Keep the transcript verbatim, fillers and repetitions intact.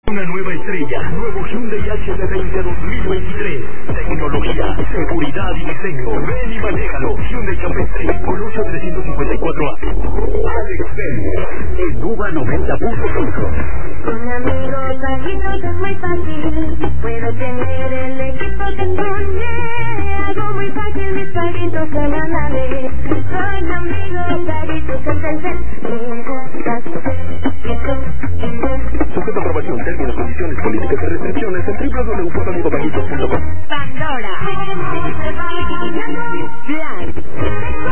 Una nueva estrella, nuevo Hyundai H D veinte dos mil veintitrés. Tecnología, seguridad y diseño. Ven y manéjalo. Hyundai Campestre, Colosio trescientos cincuenta y cuatro A. Alex Pérez, en Nuba noventa punto cinco. Con amigos amigos es muy fácil. Puedo tener el equipo que soñé. Algo muy fácil, mis paguitos se van a ver. Con amigos paguitos se hacen. Sujeto a aprobación, términos, condiciones, políticas y restricciones en doble u doble u doble u punto amigopaguitos punto com. Pandora. Plan.